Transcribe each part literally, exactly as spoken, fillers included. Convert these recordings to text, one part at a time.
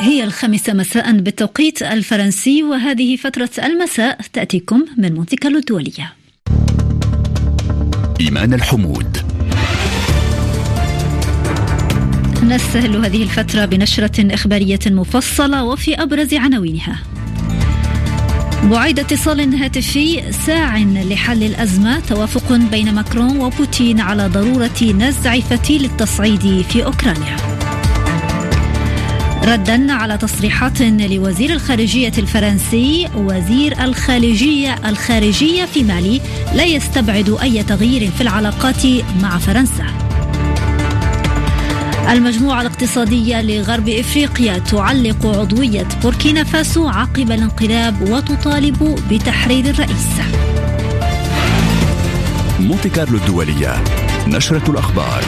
هي الخامسة مساء بالتوقيت الفرنسي، وهذه فترة المساء تأتيكم من مونتي كارلو الدولية. إيمان الحمود. نستهل هذه الفترة بنشرة إخبارية مفصلة وفي أبرز عناوينها: بعيد اتصال هاتفي ساع لحل الأزمة، توافق بين ماكرون وبوتين على ضرورة نزع فتيل التصعيد في أوكرانيا. ردا على تصريحات لوزير الخارجية الفرنسي، وزير الخارجية الخارجية في مالي لا يستبعد أي تغيير في العلاقات مع فرنسا. المجموعة الاقتصادية لغرب إفريقيا تعلق عضوية بوركينا فاسو عقب الانقلاب وتطالب بتحرير الرئيس. مونتي كارلو الدولية، نشرة الأخبار.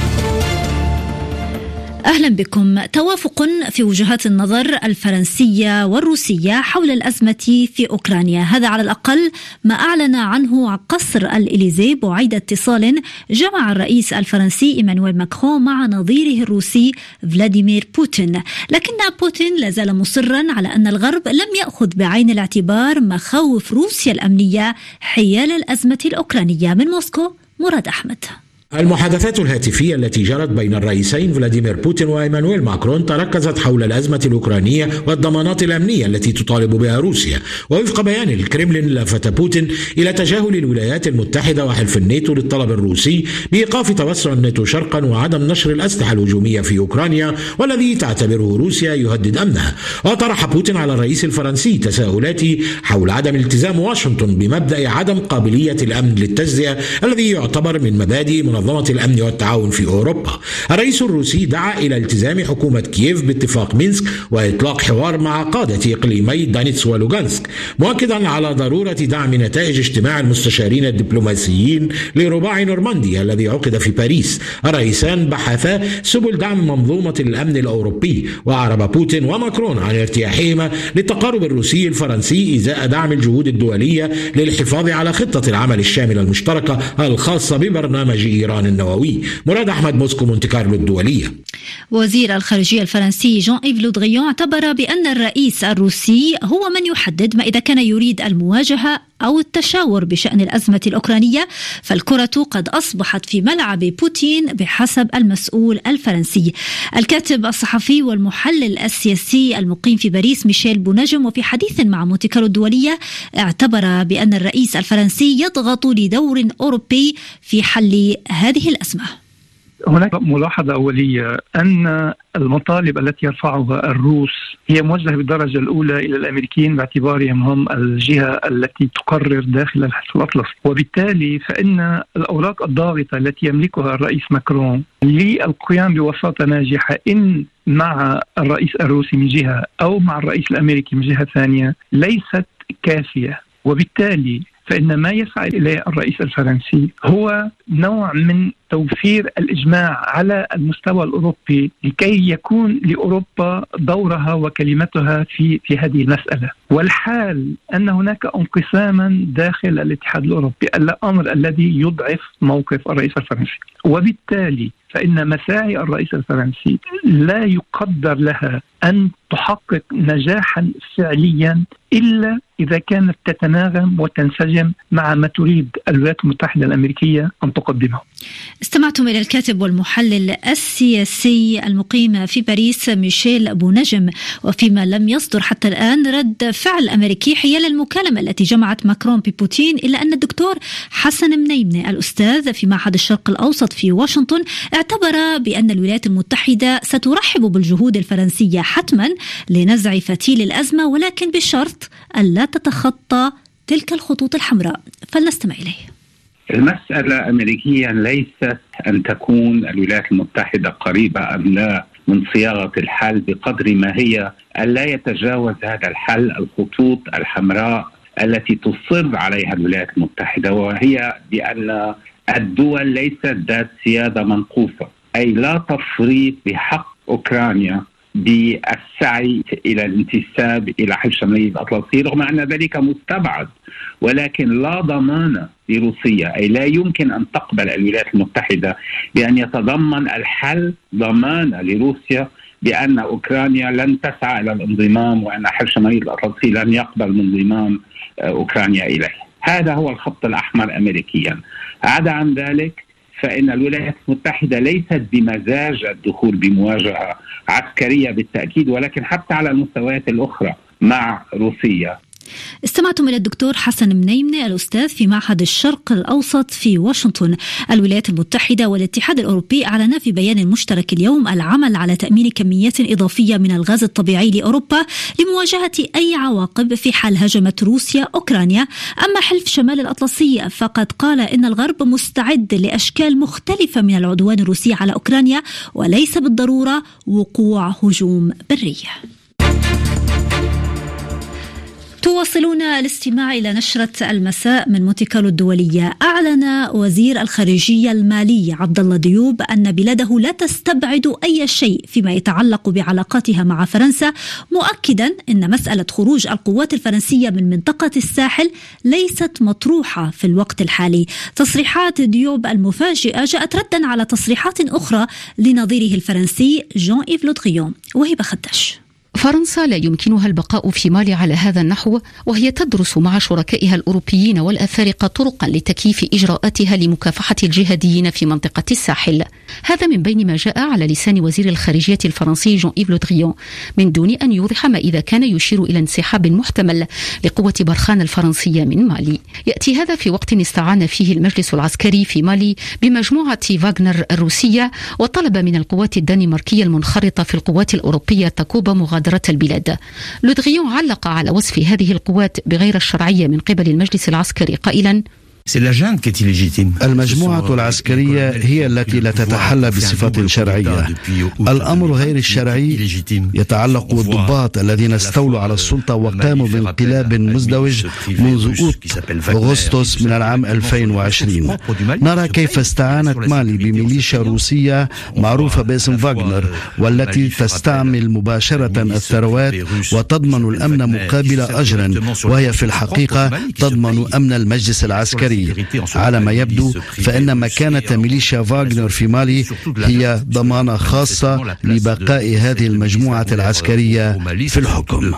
أهلا بكم. توافق في وجهات النظر الفرنسية والروسية حول الأزمة في أوكرانيا، هذا على الأقل ما أعلن عنه قصر الإليزي بعيد اتصال جمع الرئيس الفرنسي إيمانويل ماكرون مع نظيره الروسي فلاديمير بوتين. لكن بوتين لازال مصرا على أن الغرب لم يأخذ بعين الاعتبار مخاوف روسيا الأمنية حيال الأزمة الأوكرانية. من موسكو مراد أحمد. المحادثات الهاتفية التي جرت بين الرئيسين فلاديمير بوتين وإيمانويل ماكرون تركزت حول الأزمة الأوكرانية والضمانات الأمنية التي تطالب بها روسيا. ووفق بيان الكرملين، لفت بوتين إلى تجاهل الولايات المتحدة وحلف الناتو للطلب الروسي بإيقاف توسع الناتو شرقا وعدم نشر الأسلحة الهجومية في أوكرانيا، والذي تعتبره روسيا يهدد أمنها. وطرح بوتين على الرئيس الفرنسي تساؤلات حول عدم التزام واشنطن بمبدأ عدم قابلية الأمن للتجزئة الذي يعتبر من مبادئ منظمة الأمن والتعاون في أوروبا. الرئيس الروسي دعا إلى التزام حكومة كييف باتفاق مينسك وإطلاق حوار مع قادة إقليمي دانيتس ولوغانسك، مؤكدا على ضرورة دعم نتائج اجتماع المستشارين الدبلوماسيين لرباع نورمانديا الذي عقد في باريس. الرئيسان بحثا سبل دعم منظومة الأمن الأوروبي، وأعرب بوتين وماكرون عن ارتياحهما للتقارب الروسي الفرنسي إزاء دعم الجهود الدولية للحفاظ على خطة العمل الشاملة المشتركة الخاصة ببرنامج إيران النووي. مراد أحمد، موسكو، مونتي كارلو الدولية. وزير الخارجية الفرنسي جان إيف لو دريون اعتبر بأن الرئيس الروسي هو من يحدد ما إذا كان يريد المواجهة أو التشاور بشأن الأزمة الأوكرانية، فالكرة قد أصبحت في ملعب بوتين بحسب المسؤول الفرنسي. الكاتب الصحفي والمحلل السياسي المقيم في باريس ميشيل بونجم، وفي حديث مع مونتي كارلو الدولية، اعتبر بأن الرئيس الفرنسي يضغط لدور أوروبي في حل هذه الأزمة. هناك ملاحظة أولية أن المطالب التي يرفعها الروس هي موجهة بالدرجة الأولى إلى الأمريكيين باعتبارهم هم الجهة التي تقرر داخل الحلف الأطلسي، وبالتالي فإن الأوراق الضاغطة التي يملكها الرئيس ماكرون للقيام بوساطة ناجحة إن مع الرئيس الروسي من جهة أو مع الرئيس الأمريكي من جهة ثانية ليست كافية. وبالتالي فإن ما يسعى إليه الرئيس الفرنسي هو نوع من توفير الإجماع على المستوى الأوروبي لكي يكون لأوروبا دورها وكلمتها في في هذه المسألة. والحال أن هناك انقساما داخل الاتحاد الأوروبي، الأمر الذي يضعف موقف الرئيس الفرنسي. وبالتالي فإن مساعي الرئيس الفرنسي لا يقدر لها أن تحقق نجاحا فعليا إلا إذا كانت تتناغم وتنسجم مع ما تريد الولايات المتحدة الأمريكية أن تقدمه. استمعتم إلى الكاتب والمحلل السياسي المقيم في باريس ميشيل بونجم. وفيما لم يصدر حتى الآن رد فعل أمريكي حيال المكالمة التي جمعت ماكرون ببوتين، إلا أن الدكتور حسن منيمني الأستاذ في معهد الشرق الأوسط في واشنطن اعتبر بأن الولايات المتحدة سترحب بالجهود الفرنسية حتما لنزع فتيل الأزمة، ولكن بشرط ألا تتخطى تلك الخطوط الحمراء. فلنستمع إليه. المسألة أمريكيا ليست أن تكون الولايات المتحدة قريبة أم لا من صياغة الحل، بقدر ما هي ألا يتجاوز هذا الحل الخطوط الحمراء التي تصر عليها الولايات المتحدة، وهي بأن الدول ليست ذات سيادة منقوصة، أي لا تفريط بحق أوكرانيا بالسعي إلى الانتساب إلى حلف شمالي الأطلسي، رغم أن ذلك مستبعد، ولكن لا ضمان لروسيا، أي لا يمكن أن تقبل الولايات المتحدة بأن يتضمن الحل ضمان لروسيا بأن أوكرانيا لن تسعى إلى الانضمام وأن حل شمالي الأطلسي لن يقبل من انضمام أوكرانيا إليه. هذا هو الخط الأحمر أمريكيا. عدا عن ذلك فإن الولايات المتحدة ليست بمزاج الدخول بمواجهة عسكرية بالتأكيد، ولكن حتى على المستويات الأخرى مع روسيا. استمعتم إلى الدكتور حسن منيمنة الأستاذ في معهد الشرق الأوسط في واشنطن. الولايات المتحدة والاتحاد الأوروبي أعلنا في بيان مشترك اليوم العمل على تأمين كميات إضافية من الغاز الطبيعي لأوروبا لمواجهة أي عواقب في حال هجمت روسيا أوكرانيا. أما حلف شمال الأطلسي فقد قال إن الغرب مستعد لأشكال مختلفة من العدوان الروسي على أوكرانيا وليس بالضرورة وقوع هجوم بري. تواصلون الاستماع إلى نشرة المساء من مونتي كارلو الدولية. أعلن وزير الخارجية المالي عبد الله ديوب أن بلاده لا تستبعد أي شيء فيما يتعلق بعلاقاتها مع فرنسا، مؤكدا أن مسألة خروج القوات الفرنسية من منطقة الساحل ليست مطروحة في الوقت الحالي. تصريحات ديوب المفاجئة جاءت ردا على تصريحات أخرى لنظيره الفرنسي جان إيف لو دريون. وهبة خداش. فرنسا لا يمكنها البقاء في مالي على هذا النحو، وهي تدرس مع شركائها الأوروبيين والأفارقة طرقا لتكييف إجراءاتها لمكافحة الجهاديين في منطقة الساحل. هذا من بين ما جاء على لسان وزير الخارجية الفرنسي جان إيف لو دريون من دون أن يوضح ما إذا كان يشير إلى انسحاب محتمل لقوة برخان الفرنسية من مالي. يأتي هذا في وقت استعان فيه المجلس العسكري في مالي بمجموعة فاغنر الروسية، وطلب من القوات الدنماركية المنخرطة في القوات الأوروبية تاكوبا مغادرة البلاد. لو دريون علق على وصف هذه القوات بغير الشرعية من قبل المجلس العسكري قائلا: المجموعة العسكرية هي التي لا تتحلى بصفات شرعية. الأمر غير الشرعي يتعلق بالضباط الذين استولوا على السلطة وقاموا بانقلاب مزدوج منذ أوت أغسطس من العام ألفين وعشرين. نرى كيف استعانت مالي بميليشيا روسية معروفة باسم فاغنر، والتي تستعمل مباشرة الثروات وتضمن الأمن مقابل أجر، وهي في الحقيقة تضمن أمن المجلس العسكري. على ما يبدو فإن مكانة ميليشيا فاغنر في مالي هي ضمانة خاصة لبقاء هذه المجموعة العسكرية في الحكم.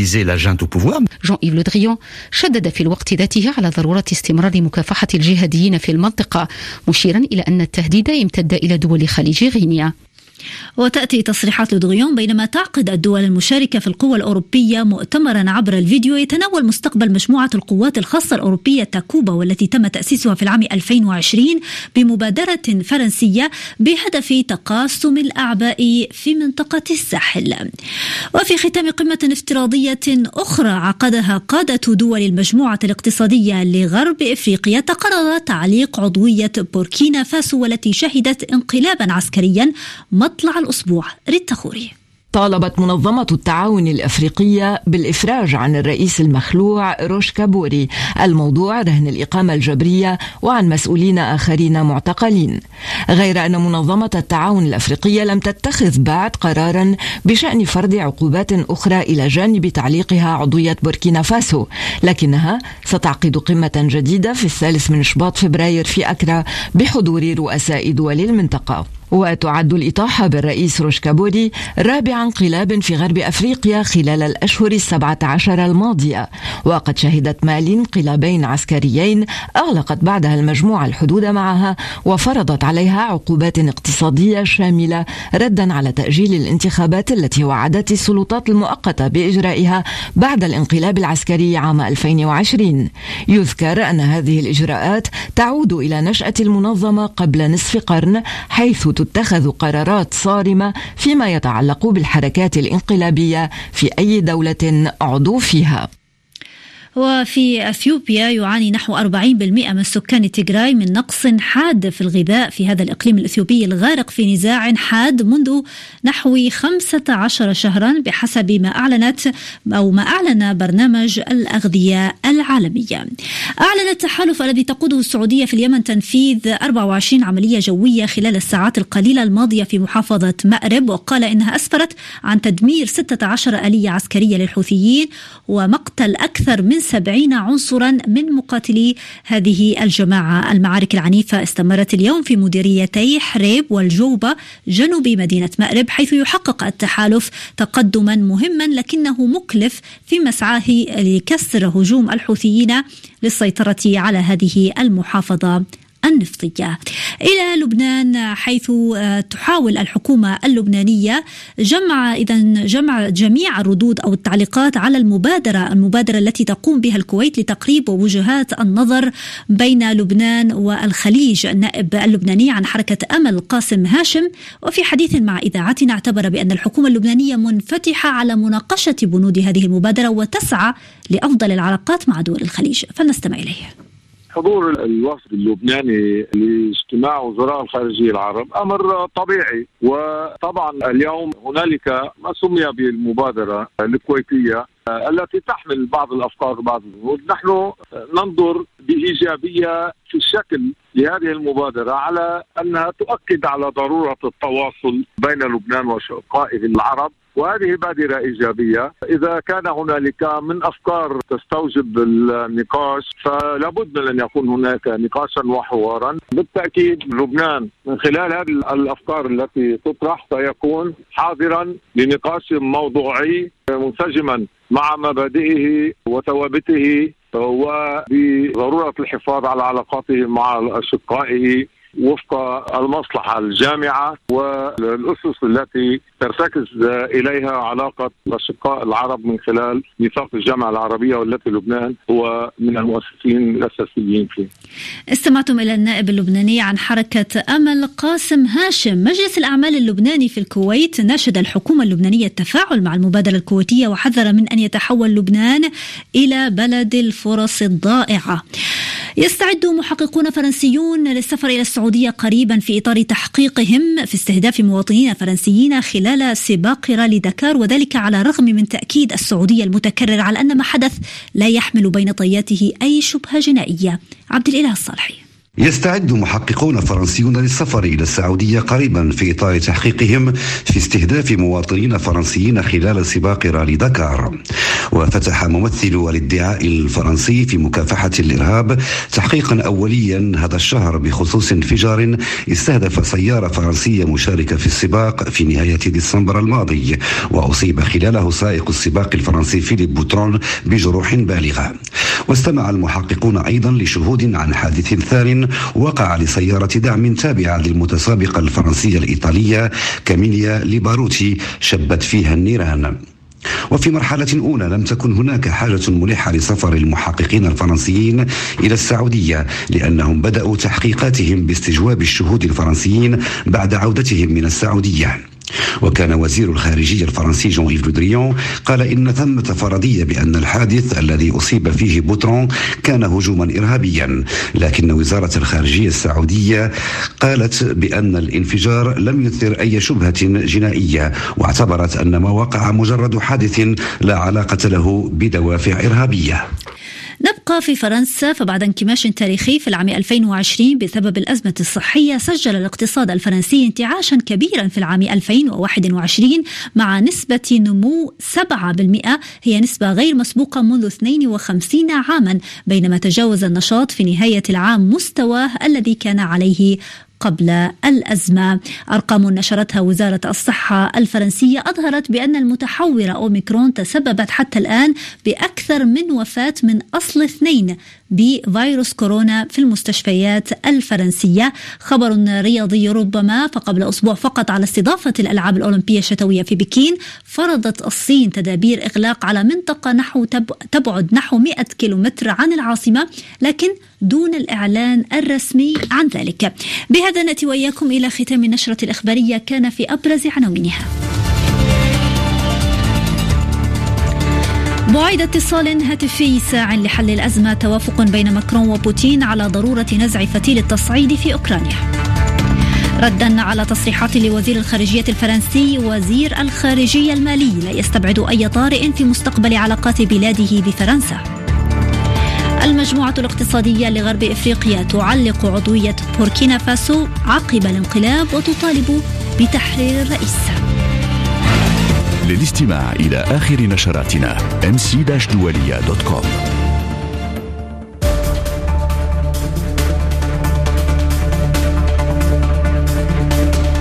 جان إيف لو دريون شدد في الوقت ذاته على ضرورة استمرار مكافحة الجهاديين في المنطقة، مشيرا إلى أن التهديد يمتد إلى دول خليج غينيا. وتأتي تصريحات لو دريون بينما تعقد الدول المشاركة في القوى الأوروبية مؤتمرا عبر الفيديو يتناول مستقبل مجموعة القوات الخاصة الأوروبية تاكوبا، والتي تم تأسيسها في العام ألفين وعشرين بمبادرة فرنسية بهدف تقاسم الأعباء في منطقة الساحل. وفي ختام قمة افتراضية أخرى عقدها قادة دول المجموعة الاقتصادية لغرب إفريقيا تقرر تعليق عضوية بوركينا فاسو، والتي شهدت انقلابا عسكريا مطلع الأسبوع. ريتا خوري. طالبت منظمة التعاون الأفريقية بالإفراج عن الرئيس المخلوع روش كابوري، الموضوع رهن الإقامة الجبرية، وعن مسؤولين آخرين معتقلين. غير أن منظمة التعاون الأفريقية لم تتخذ بعد قرارا بشأن فرض عقوبات أخرى إلى جانب تعليقها عضوية بوركينا فاسو، لكنها ستعقد قمة جديدة في الثالث من شباط فبراير في أكرا بحضور رؤساء دول المنطقة. وتعد الإطاحة بالرئيس روش كابوري رابع انقلاب في غرب أفريقيا خلال الأشهر السبعة عشر الماضية، وقد شهدت مالي انقلابين عسكريين أغلقت بعدها المجموعة الحدود معها وفرضت عليها عقوبات اقتصادية شاملة ردا على تأجيل الانتخابات التي وعدت السلطات المؤقتة بإجرائها بعد الانقلاب العسكري عام ألفين وعشرين. يذكر أن هذه الإجراءات تعود إلى نشأة المنظمة قبل نصف قرن، حيث تتخذ قرارات صارمة فيما يتعلق بالحركات الانقلابية في أي دولة عضو فيها. وفي أثيوبيا يعاني نحو أربعين بالمئة من سكان تيغراي من نقص حاد في الغذاء في هذا الإقليم الإثيوبي الغارق في نزاع حاد منذ نحو خمسة عشر شهرا بحسب ما أعلنت أو ما أعلن برنامج الأغذية العالمية. أعلن التحالف الذي تقوده السعودية في اليمن تنفيذ أربعة وعشرين عملية جوية خلال الساعات القليلة الماضية في محافظة مأرب، وقال إنها أسفرت عن تدمير ستة عشر آلية عسكرية للحوثيين ومقتل أكثر من سبعين عنصرا من مقاتلي هذه الجماعة. المعارك العنيفة استمرت اليوم في مديريتي حريب والجوبة جنوب مدينة مأرب، حيث يحقق التحالف تقدما مهما لكنه مكلف في مسعاه لكسر هجوم الحوثيين للسيطرة على هذه المحافظة النفطية. إلى لبنان، حيث تحاول الحكومة اللبنانية جمع إذن جمع جميع الردود أو التعليقات على المبادرة المبادرة التي تقوم بها الكويت لتقريب وجهات النظر بين لبنان والخليج. النائب اللبناني عن حركة أمل قاسم هاشم وفي حديث مع إذاعتنا اعتبر بأن الحكومة اللبنانية منفتحة على مناقشة بنود هذه المبادرة وتسعى لأفضل العلاقات مع دول الخليج، فلنستمع إليه. حضور الوفد اللبناني لاجتماع وزراء الخارجية العرب أمر طبيعي، وطبعا اليوم هنالك ما سمي بالمبادرة الكويتية التي تحمل بعض الأفكار وبعض الجهود. نحن ننظر بإيجابية في الشكل لهذه المبادرة على أنها تؤكد على ضرورة التواصل بين لبنان وشقائه العرب، وهذه بادرة إيجابية. إذا كان هنالك من أفكار تستوجب النقاش فلابد من أن يكون هناك نقاشا وحوارا. بالتأكيد لبنان من خلال هذه الأفكار التي تطرح سيكون حاضرا لنقاش موضوعي منسجما مع مبادئه وثوابته وبضرورة الحفاظ على علاقاته مع أشقائه وفق المصلحة الجامعة والأسس التي ترتكز إليها علاقة الأشقاء العرب من خلال ميثاق الجامعة العربية، والتي لبنان هو من المؤسسين الأساسيين فيه. استمعتم إلى النائب اللبناني عن حركة أمل قاسم هاشم. مجلس الأعمال اللبناني في الكويت ناشد الحكومة اللبنانية التفاعل مع المبادرة الكويتية وحذر من أن يتحول لبنان إلى بلد الفرص الضائعة. يستعد محققون فرنسيون للسفر إلى السعودية قريبا في إطار تحقيقهم في استهداف مواطنين فرنسيين خلال سباق رالي دكار، وذلك على الرغم من تأكيد السعودية المتكرر على أن ما حدث لا يحمل بين طياته أي شبهة جنائية. عبد الإله الصالحي. يستعد محققون فرنسيون للسفر إلى السعودية قريبا في إطار تحقيقهم في استهداف مواطنين فرنسيين خلال سباق رالي دكار. وفتح ممثل الادعاء الفرنسي في مكافحة الإرهاب تحقيقا أوليا هذا الشهر بخصوص انفجار استهدف سيارة فرنسية مشاركة في السباق في نهاية ديسمبر الماضي، وأصيب خلاله سائق السباق الفرنسي فيليب بوترون بجروح بالغة. واستمع المحققون أيضا لشهود عن حادث ثان وقع لسيارة دعم تابعة للمتسابقة الفرنسية الإيطالية كاميليا ليباروتي شبت فيها النيران. وفي مرحلة أولى لم تكن هناك حاجة ملحة لسفر المحققين الفرنسيين إلى السعودية، لأنهم بدأوا تحقيقاتهم باستجواب الشهود الفرنسيين بعد عودتهم من السعودية. وكان وزير الخارجية الفرنسي جون إيف لو دريون قال إن ثمة فرضية بأن الحادث الذي أصيب فيه بوترون كان هجوما إرهابيا، لكن وزارة الخارجية السعودية قالت بأن الانفجار لم يثير أي شبهة جنائية، واعتبرت أن ما وقع مجرد حادث لا علاقة له بدوافع إرهابية. نبقى في فرنسا، فبعد انكماش تاريخي في العام ألفين وعشرين بسبب الأزمة الصحية، سجل الاقتصاد الفرنسي انتعاشا كبيرا في العام ألفين وواحد وعشرين مع نسبة نمو سبعة بالمئة، هي نسبة غير مسبوقة منذ اثنين وخمسين عاما، بينما تجاوز النشاط في نهاية العام مستواه الذي كان عليه قبل الأزمة. أرقام نشرتها وزارة الصحة الفرنسية أظهرت بأن المتحورة أوميكرون تسببت حتى الآن بأكثر من وفاة من أصل اثنين بفيروس كورونا في المستشفيات الفرنسية. خبر رياضي ربما، فقبل أسبوع فقط على استضافة الألعاب الأولمبية الشتوية في بكين فرضت الصين تدابير إغلاق على منطقة نحو تبعد نحو مئة كيلومتر عن العاصمة، لكن دون الإعلان الرسمي عن ذلك. بهذا نأتي وإياكم إلى ختام النشرة الإخبارية، كان في أبرز عناوينها: بعيد اتصال هاتفي ساع لحل الأزمة، توافق بين ماكرون وبوتين على ضرورة نزع فتيل التصعيد في أوكرانيا. ردا على تصريحات لوزير الخارجية الفرنسي، وزير الخارجية المالي لا يستبعد أي طارئ في مستقبل علاقات بلاده بفرنسا. المجموعة الاقتصادية لغرب إفريقيا تعلق عضوية بوركينا فاسو عقب الانقلاب وتطالب بتحرير الرئيس. للاستماع إلى آخر نشراتنا إم سي دولية دوت كوم.